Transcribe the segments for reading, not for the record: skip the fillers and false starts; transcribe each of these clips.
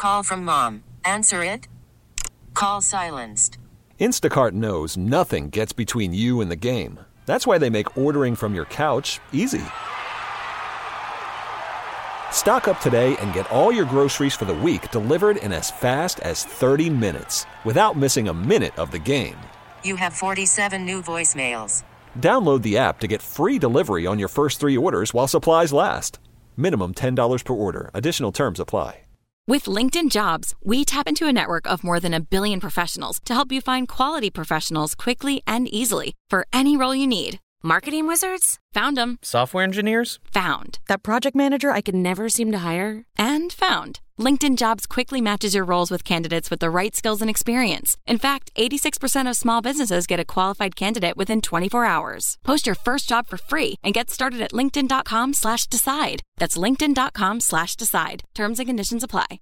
call from mom. Answer it. Call silenced. Instacart knows nothing gets between you and the game. That's why they make ordering from your couch easy. Stock up today and get all your groceries for the week delivered in as fast as 30 minutes without missing a minute of the game. You have 47 new voicemails. Download the app to get free delivery on your first 3 orders while supplies last. Minimum $10 per order. Additional terms apply. With LinkedIn Jobs, we tap into a network of more than 1 billion professionals to help you find quality professionals quickly and easily for any role you need. Marketing wizards? Found them. Software engineers? Found. That project manager I could never seem to hire? And found. LinkedIn Jobs quickly matches your roles with candidates with the right skills and experience. In fact, 86% of small businesses get a qualified candidate within 24 hours. Post your first job for free and get started at linkedin.com/decide. That's linkedin.com/decide. Terms and conditions apply.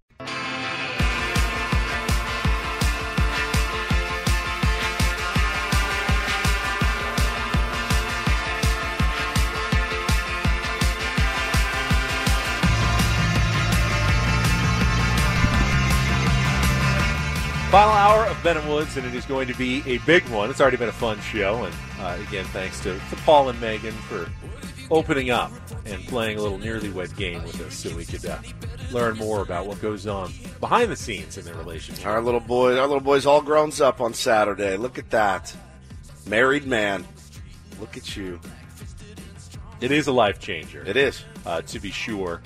Final hour of Ben and Woods, and it is going to be a big one. It's already been a fun show, and again, thanks to Paul and Megan for opening up and playing a little nearly wed game with us so we could learn more about what goes on behind the scenes in their relationship. Our little boy's all grown up on Saturday. Look at that. Married man. Look at you. It is a life changer. It is. To be sure.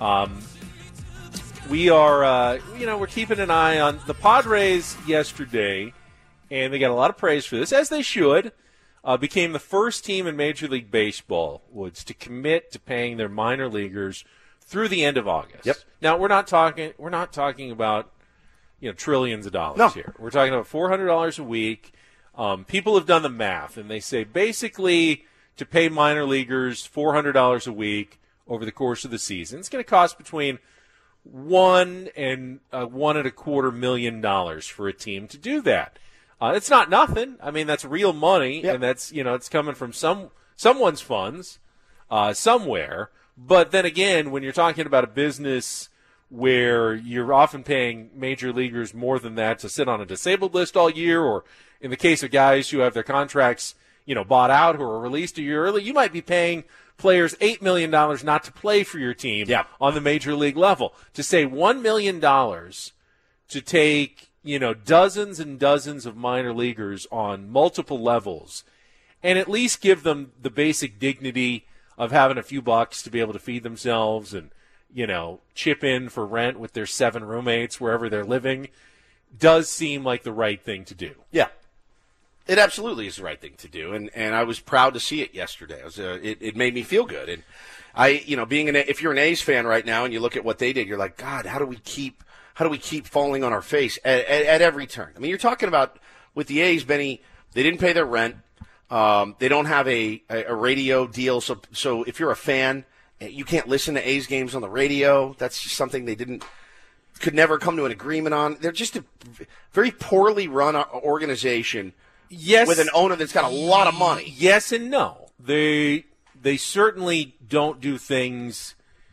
We are, we're keeping an eye on the Padres yesterday, and they got a lot of praise for this, as they should. Became the first team in Major League Baseball, Woods, to commit to paying their minor leaguers through the end of August. Yep. Now we're not talking about, trillions of dollars here. We're talking about $400 a week. People have done the math, and they say basically to pay minor leaguers $400 a week over the course of the season, it's going to cost between $1 and $1.25 million for a team to do that. It's not nothing. I mean, that's real money, Yep. and that's it's coming from someone's funds somewhere. But then again, when you're talking about a business where you're often paying major leaguers more than that to sit on a disabled list all year, or in the case of guys who have their contracts bought out who are released a year early, you might be paying players $8 million not to play for your team on the major league level. To say $1 million to take, dozens and dozens of minor leaguers on multiple levels and at least give them the basic dignity of having a few bucks to be able to feed themselves and, chip in for rent with their 7 roommates wherever they're living does seem like the right thing to do. Yeah. It absolutely is the right thing to do, and I was proud to see it yesterday. It made me feel good, and if you're an A's fan right now and you look at what they did, you're like, God, how do we keep falling on our face at every turn? I mean, you're talking about with the A's, Benny, they didn't pay their rent, they don't have a radio deal, so if you're a fan, you can't listen to A's games on the radio. That's just something they could never come to an agreement on. They're just a very poorly run organization. Yes, with an owner that's got a lot of money. Yes and no. They certainly don't do things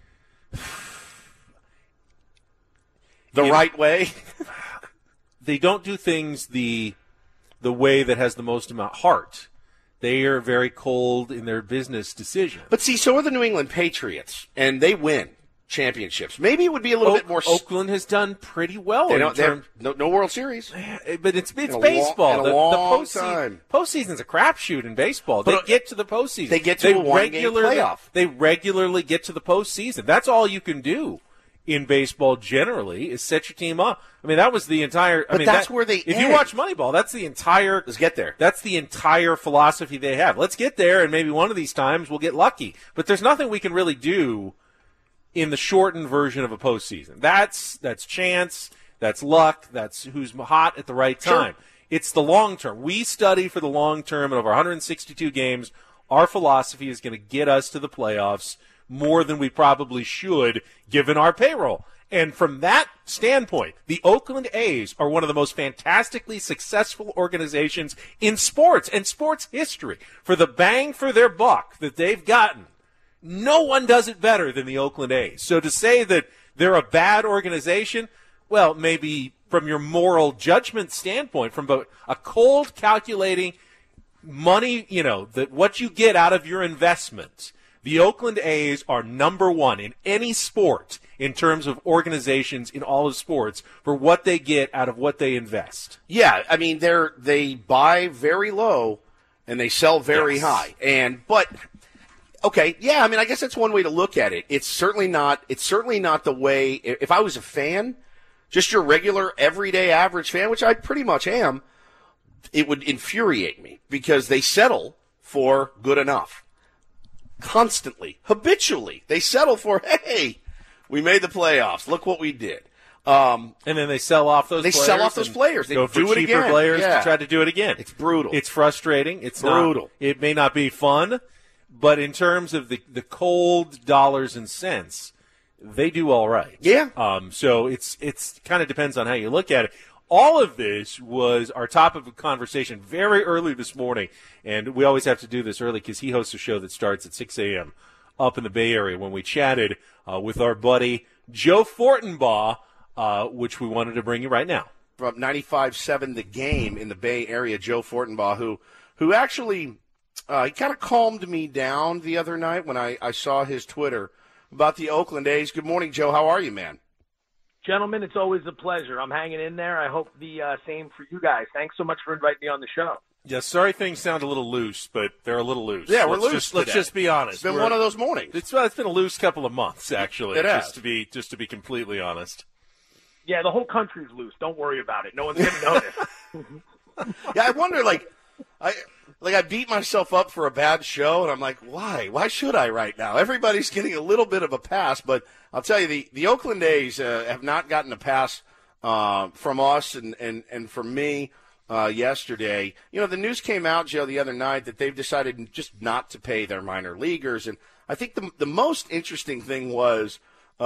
the right way. They don't do things the way that has the most amount of heart. They are very cold in their business decisions. But see, so are the New England Patriots, and they win championships. Maybe it would be a little bit more. Oakland has done pretty well. No World Series, but it's baseball. In a long time. Postseason's a crapshoot in baseball. They get to the postseason. They get to a one-game playoff. They regularly get to the postseason. That's all you can do in baseball. Generally, is set your team up. I mean, that was the entire. That's where they. If you watch Moneyball, that's the entire. Let's get there. That's the entire philosophy they have. Let's get there, and maybe one of these times we'll get lucky. But there's nothing we can really do in the shortened version of a postseason. That's chance, that's luck, that's who's hot at the right time. Sure. It's the long term. We study for the long term, and over 162 games, our philosophy is going to get us to the playoffs more than we probably should, given our payroll. And from that standpoint, the Oakland A's are one of the most fantastically successful organizations in sports and sports history. For the bang for their buck that they've gotten, no one does it better than the Oakland A's. So to say that they're a bad organization, Well, maybe from your moral judgment standpoint, from a cold calculating money, what you get out of your investment. The Oakland A's are number one in any sport in terms of organizations in all of sports for what they get out of what they invest. Yeah, I mean they buy very low and they sell very high. But okay, yeah, I mean I guess that's one way to look at it. It's certainly not the way. If I was a fan, just your regular everyday average fan, which I pretty much am, it would infuriate me because they settle for good enough. Constantly, habitually, they settle for, hey, we made the playoffs. Look what we did. And then they sell off those players. They sell off those players. They go for do it cheaper again. players to try to do it again. It's brutal. It's frustrating. It's brutal. It may not be fun, but in terms of the cold dollars and cents, they do all right. Yeah. So it's kind of depends on how you look at it. All of this was our topic of conversation very early this morning, and we always have to do this early because he hosts a show that starts at 6 a.m. up in the Bay Area when we chatted with our buddy Joe Fortenbaugh, which we wanted to bring you right now. From 95.7 The Game in the Bay Area, Joe Fortenbaugh, who actually he kind of calmed me down the other night when I saw his Twitter about the Oakland A's. Good morning, Joe. How are you, man? Gentlemen, it's always a pleasure. I'm hanging in there. I hope the same for you guys. Thanks so much for inviting me on the show. Yeah, sorry things sound a little loose, but they're a little loose. Yeah, we're loose today. Let's just be honest. It's been one of those mornings. It's been a loose couple of months, actually. It has. Just to be completely honest. Yeah, the whole country's loose. Don't worry about it. No one's going to notice. Yeah, I wonder, I beat myself up for a bad show, and I'm like, why? Why should I right now? Everybody's getting a little bit of a pass, but I'll tell you, the Oakland A's have not gotten a pass from us and from me yesterday. The news came out, Joe, the other night that they've decided just not to pay their minor leaguers, and I think the most interesting thing was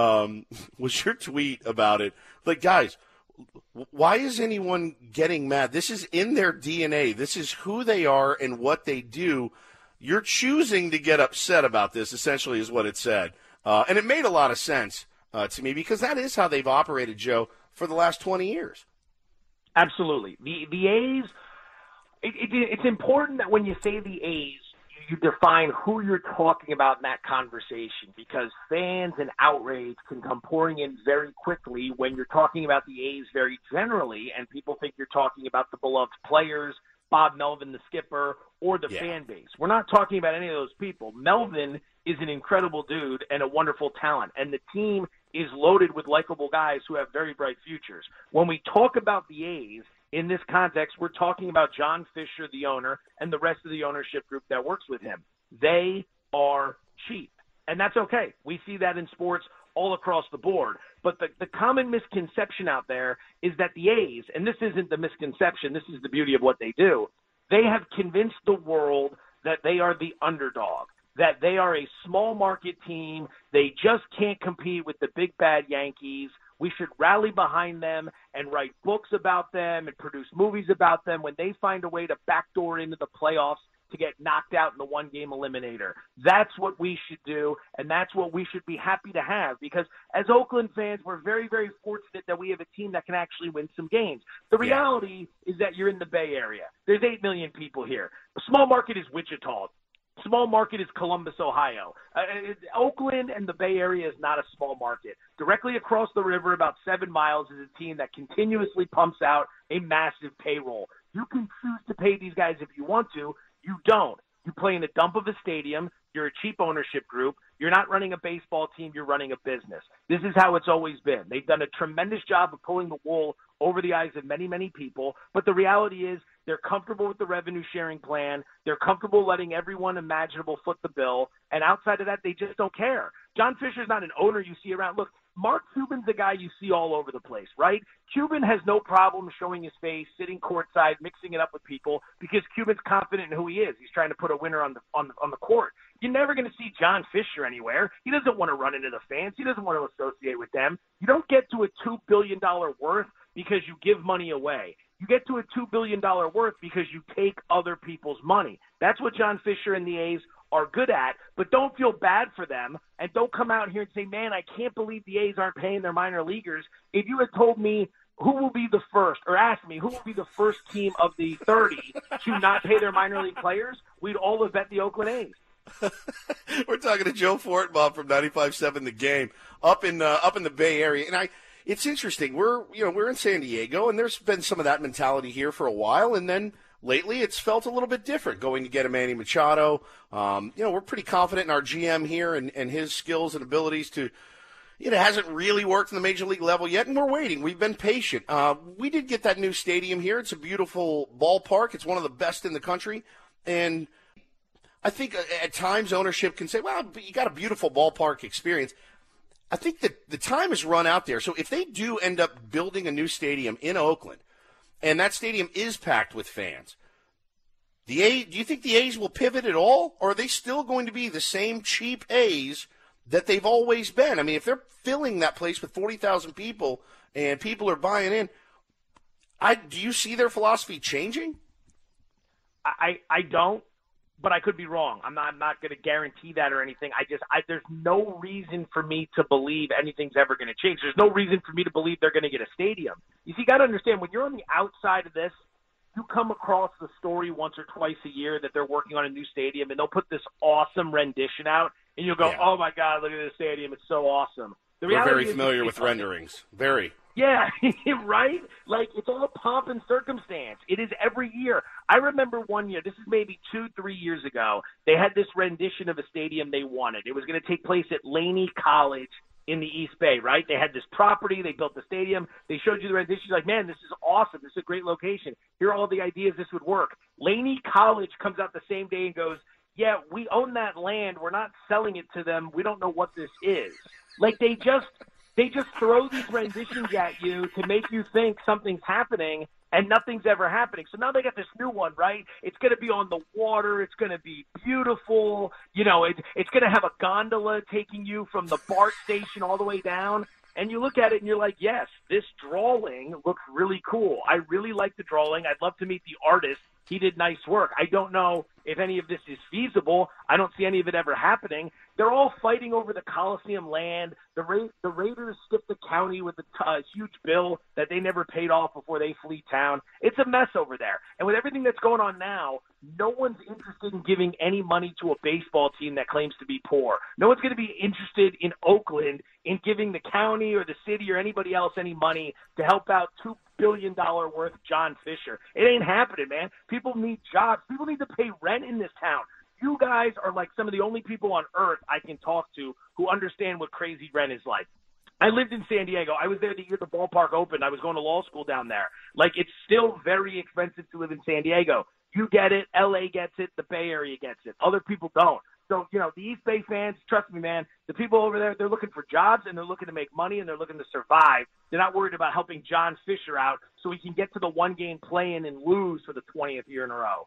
your tweet about it. Like, guys, why is anyone getting mad? This is in their DNA. This is who they are and what they do. You're choosing to get upset about this, essentially, is what it said. And it made a lot of sense to me because that is how they've operated, Joe, for the last 20 years. Absolutely. The A's, it's important that when you say the A's, you define who you're talking about in that conversation because fans and outrage can come pouring in very quickly when you're talking about the A's very generally and people think you're talking about the beloved players, Bob Melvin, the skipper, or the fan base. We're not talking about any of those people. Melvin is an incredible dude and a wonderful talent, and the team is loaded with likable guys who have very bright futures. When we talk about the A's, in this context, we're talking about John Fisher, the owner, and the rest of the ownership group that works with him. They are cheap, and that's okay. We see that in sports all across the board. But the common misconception out there is that the A's, and this isn't the misconception, this is the beauty of what they do, they have convinced the world that they are the underdog, that they are a small market team, they just can't compete with the big bad Yankees. We should rally behind them and write books about them and produce movies about them when they find a way to backdoor into the playoffs to get knocked out in the one-game eliminator. That's what we should do, and that's what we should be happy to have because as Oakland fans, we're very, very fortunate that we have a team that can actually win some games. The reality is that you're in the Bay Area. There's 8 million people here. A small market is Wichita. Small market is Columbus, Ohio. Oakland and the Bay Area is not a small market. Directly across the river, about 7 miles, is a team that continuously pumps out a massive payroll. You can choose to pay these guys if you want to. You don't. You play in a dump of a stadium. You're a cheap ownership group. You're not running a baseball team. You're running a business. This is how it's always been. They've done a tremendous job of pulling the wool over the eyes of many, many people. But the reality is they're comfortable with the revenue sharing plan. They're comfortable letting everyone imaginable foot the bill. And outside of that, they just don't care. John Fisher's not an owner you see around. Look, Mark Cuban's a guy you see all over the place, right? Cuban has no problem showing his face, sitting courtside, mixing it up with people because Cuban's confident in who he is. He's trying to put a winner on the court. You're never going to see John Fisher anywhere. He doesn't want to run into the fans. He doesn't want to associate with them. You don't get to a $2 billion worth because you give money away. You get to a $2 billion worth because you take other people's money. That's what John Fisher and the A's are good at, but don't feel bad for them and don't come out here and say, man, I can't believe the A's aren't paying their minor leaguers. If you had told me who will be the first, or asked me who will be the first team of the 30 to not pay their minor league players, we'd all have bet the Oakland A's. We're talking to Joe Fortenbaugh from 95.7 The Game up in the Bay Area, and it's interesting. We're in San Diego, and there's been some of that mentality here for a while, and then lately it's felt a little bit different going to get a Manny Machado. We're pretty confident in our GM here and his skills and abilities to. It hasn't really worked in the major league level yet, and we're waiting. We've been patient. We did get that new stadium here. It's a beautiful ballpark. It's one of the best in the country, and I think at times ownership can say, well, you got a beautiful ballpark experience. I think that the time has run out there. So if they do end up building a new stadium in Oakland, and that stadium is packed with fans, do you think the A's will pivot at all, or are they still going to be the same cheap A's that they've always been? I mean, if they're filling that place with 40,000 people and people are buying in, do you see their philosophy changing? I don't. But I could be wrong. I'm not going to guarantee that or anything. There's no reason for me to believe anything's ever going to change. There's no reason for me to believe they're going to get a stadium. You see, you got to understand, when you're on the outside of this, you come across the story once or twice a year that they're working on a new stadium, and they'll put this awesome rendition out, and you'll go, Oh my God, look at this stadium. It's so awesome. We're very familiar with renderings. Very. Yeah, right? Like, it's all pomp and circumstance. It is every year. I remember one year, this is maybe 2-3 years ago, they had this rendition of a stadium they wanted. It was going to take place at Laney College in the East Bay, right? They had this property. They built the stadium. They showed you the rendition. You're like, man, this is awesome. This is a great location. Here are all the ideas this would work. Laney College comes out the same day and goes, yeah, we own that land. We're not selling it to them. We don't know what this is. Like, they just throw these renditions at you to make you think something's happening, and nothing's ever happening. So now they got this new one, right? It's going to be on the water. It's going to be beautiful. It's going to have a gondola taking you from the BART station all the way down. And you look at it and you're like, yes, this drawing looks really cool. I really like the drawing. I'd love to meet the artist. He did nice work. I don't know if any of this is feasible. I don't see any of it ever happening. They're all fighting over the Coliseum land. The Raiders skipped the county with a huge bill that they never paid off before they flee town. It's a mess over there. And with everything that's going on now, no one's interested in giving any money to a baseball team that claims to be poor. No one's going to be interested in Oakland in giving the county or the city or anybody else any money to help out $2 billion worth John Fisher. It ain't happening, man. People need jobs. People need to pay rent in this town. You guys are like some of the only people on earth I can talk to who understand what crazy rent is like. I lived in San Diego. I was there the year the ballpark opened. I was going to law school down there. Like, it's still very expensive to live in San Diego. You get it. L.A. gets it. The Bay Area gets it. Other people don't. So, the East Bay fans, trust me, man, the people over there, they're looking for jobs, and they're looking to make money, and they're looking to survive. They're not worried about helping John Fisher out so he can get to the one-game play-in and lose for the 20th year in a row.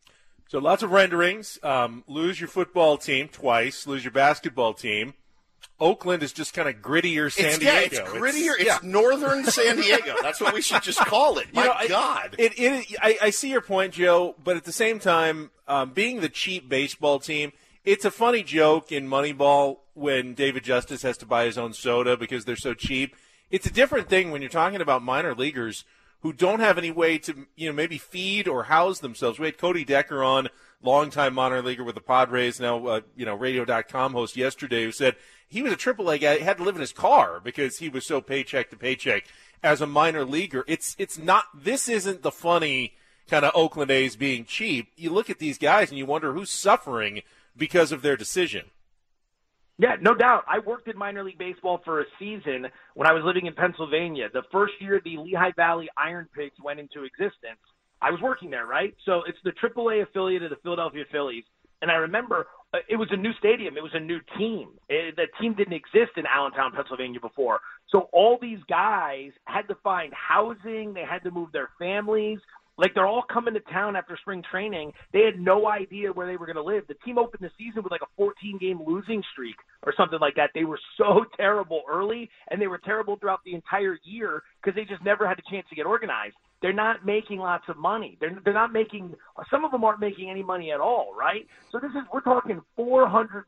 So lots of renderings. Lose your football team twice. Lose your basketball team. Oakland is just kind of grittier San Diego. Yeah, it's grittier. It's northern San Diego. That's what we should just call it. My God. I see your point, Joe, but at the same time, being the cheap baseball team, it's a funny joke in Moneyball when David Justice has to buy his own soda because they're so cheap. It's a different thing when you're talking about minor leaguers who don't have any way to, maybe feed or house themselves. We had Cody Decker on, longtime minor leaguer with the Padres, now, radio.com host yesterday, who said he was a AAA guy, had to live in his car because he was so paycheck to paycheck as a minor leaguer. This isn't the funny kind of Oakland A's being cheap. You look at these guys and you wonder who's suffering because of their decision. Yeah, no doubt. I worked in minor league baseball for a season when I was living in Pennsylvania. The first year the Lehigh Valley Iron Pigs went into existence, I was working there, right? So it's the AAA affiliate of the Philadelphia Phillies. And I remember it was a new stadium. It was a new team. The team didn't exist in Allentown, Pennsylvania before. So all these guys had to find housing. They had to move their families. Like, they're all coming to town after spring training. They had no idea where they were going to live. The team opened the season with like a 14-game losing streak or something like that. They were so terrible early, and they were terrible throughout the entire year because they just never had a chance to get organized. they're not making lots of money. They're not making. Some of them aren't making any money at all, right? So we're talking $400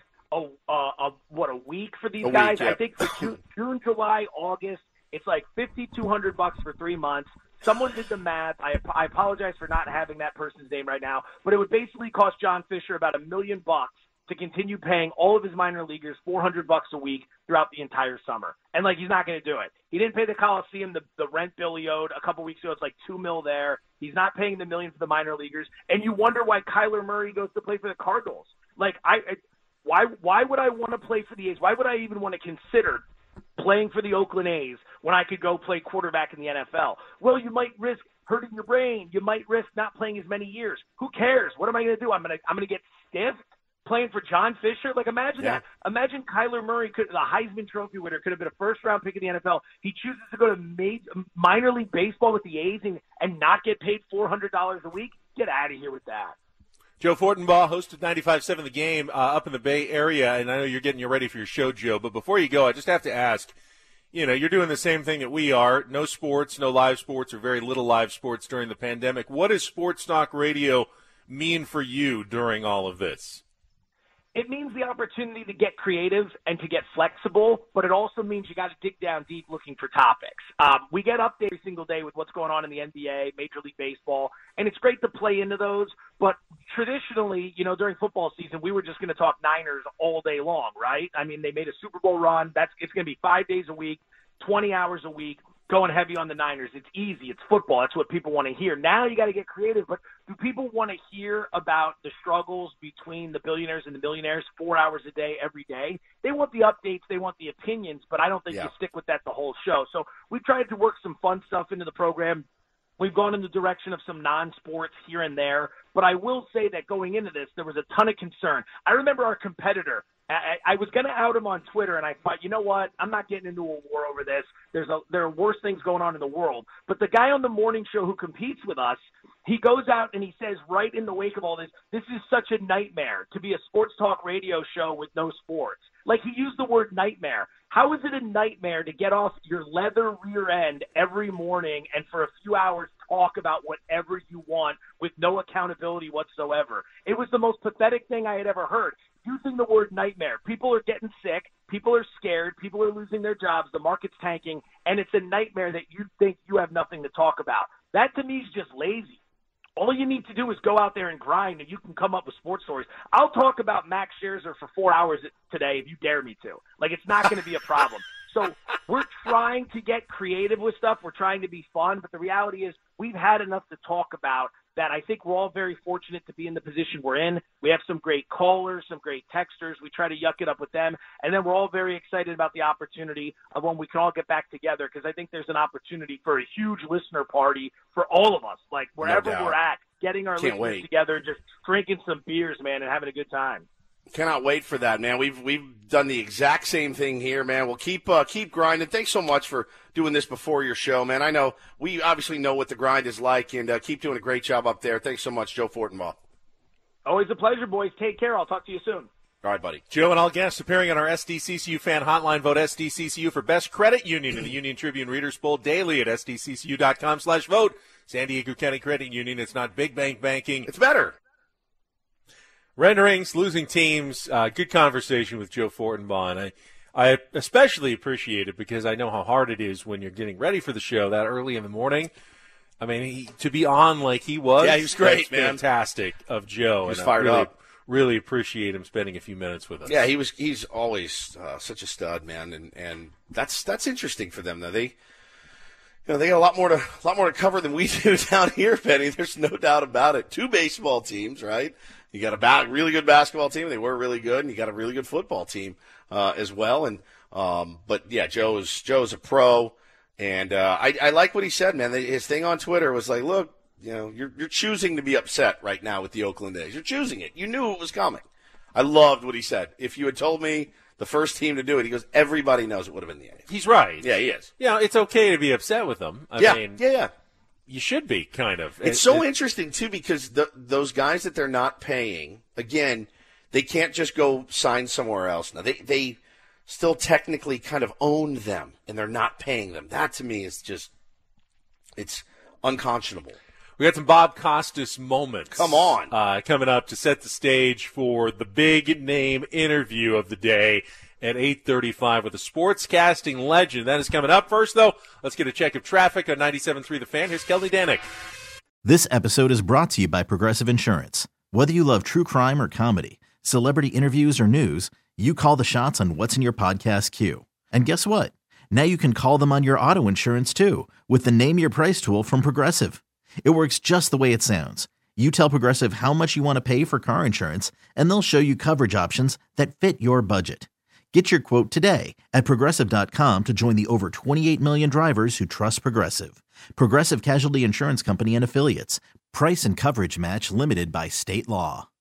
a week for these guys. Week, yeah. I think for June, July, August, it's like $5,200 for 3 months. Someone did the math. I apologize for not having that person's name right now, but it would basically cost John Fisher about $1 million to continue paying all of his minor leaguers $400 a week throughout the entire summer. And he's not going to do it. He didn't pay the Coliseum the rent bill he owed a couple weeks ago. It's like $2 million there. He's not paying the $1 million for the minor leaguers. And you wonder why Kyler Murray goes to play for the Cardinals. Why would I want to play for the A's? Why would I even want to consider playing for the Oakland A's when I could go play quarterback in the NFL? Well, you might risk hurting your brain. You might risk not playing as many years. Who cares? What am I going to do? I'm going to get stiff playing for John Fisher? Imagine that. Imagine Kyler Murray, the Heisman Trophy winner, could have been a first-round pick in the NFL. He chooses to go to minor league baseball with the A's and not get paid $400 a week? Get out of here with that. Joe Fortenbaugh, host of 95.7 The Game up in the Bay Area, and I know you're getting you ready for your show, Joe, but before you go, I just have to ask, you're doing the same thing that we are, no sports, no live sports, or very little live sports during the pandemic. What does Sports Talk Radio mean for you during all of this? It means the opportunity to get creative and to get flexible, but it also means you got to dig down deep looking for topics. We get updates every single day with what's going on in the NBA, Major League Baseball, and it's great to play into those. But traditionally, during football season, we were just going to talk Niners all day long, right? I mean, they made a Super Bowl run. It's going to be 5 days a week, 20 hours a week, going heavy on the Niners. It's easy. It's football. That's what people want to hear. Now you got to get creative, but do people want to hear about the struggles between the billionaires and the millionaires 4 hours a day, every day? They want the updates. They want the opinions, but I don't think you stick with that the whole show. So we've tried to work some fun stuff into the program. We've gone in the direction of some non-sports here and there, but I will say that going into this, there was a ton of concern. I remember our competitor, I was going to out him on Twitter, and I thought, you know what? I'm not getting into a war over this. There are worse things going on in the world. But the guy on the morning show who competes with us, he goes out and he says right in the wake of all this, this is such a nightmare to be a sports talk radio show with no sports. He used the word nightmare. How is it a nightmare to get off your leather rear end every morning and for a few hours talk about whatever you want with no accountability whatsoever? It was the most pathetic thing I had ever heard. Using the word nightmare. People are getting sick. People are scared. People are losing their jobs. The market's tanking. And it's a nightmare that you think you have nothing to talk about. That, to me, is just lazy. All you need to do is go out there and grind, and you can come up with sports stories. I'll talk about Max Scherzer for 4 hours today if you dare me to. It's not going to be a problem. So we're trying to get creative with stuff. We're trying to be fun. But the reality is we've had enough to talk about that I think we're all very fortunate to be in the position we're in. We have some great callers, some great texters. We try to yuck it up with them. And then we're all very excited about the opportunity of when we can all get back together, because I think there's an opportunity for a huge listener party for all of us, wherever we're at, getting our listeners together, just drinking some beers, man, and having a good time. Cannot wait for that, man. We've done the exact same thing here, man. We'll keep grinding. Thanks so much for doing this before your show, man. I know we obviously know what the grind is like, and keep doing a great job up there. Thanks so much, Joe Fortenbaugh. Always a pleasure, boys. Take care. I'll talk to you soon. All right, buddy. Joe and all guests appearing on our SDCCU fan hotline. Vote SDCCU for best credit union in the Union Tribune Readers Poll daily at sdccu.com/vote. San Diego County Credit Union. It's not big bank banking. It's better. Renderings, losing teams, good conversation with Joe Fortenbaugh, and I especially appreciate it because I know how hard it is when you're getting ready for the show that early in the morning. I mean, to be on like he was, he was great, man. Fantastic of Joe. He was fired up. Really appreciate him spending a few minutes with us. Yeah, he's always such a stud, man, and that's interesting for them though. They got a lot more to cover than we do down here, Penny. There's no doubt about it. 2 baseball teams, right? You got a really good basketball team. They were really good, and you got a really good football team as well. And but yeah, Joe's a pro, and I like what he said, man. His thing on Twitter was like, look, you're choosing to be upset right now with the Oakland A's. You're choosing it. You knew it was coming. I loved what he said. If you had told me the first team to do it, he goes, everybody knows it would have been the A's. He's right. Yeah, he is. It's okay to be upset with them. I mean, you should be, kind of. It's so interesting, too, because those guys that they're not paying, again, they can't just go sign somewhere else. Now, they still technically kind of own them, and they're not paying them. That, to me, is just – it's unconscionable. We got some Bob Costas moments. Come on. Coming up to set the stage for the big name interview of the day at 8:35 with a sportscasting legend. That is coming up. First, though, let's get a check of traffic on 97.3 The Fan. Here's Kelly Danick. This episode is brought to you by Progressive Insurance. Whether you love true crime or comedy, celebrity interviews or news, you call the shots on what's in your podcast queue. And guess what? Now you can call them on your auto insurance, too, with the Name Your Price tool from Progressive. It works just the way it sounds. You tell Progressive how much you want to pay for car insurance, and they'll show you coverage options that fit your budget. Get your quote today at Progressive.com to join the over 28 million drivers who trust Progressive. Progressive Casualty Insurance Company and Affiliates. Price and coverage match limited by state law.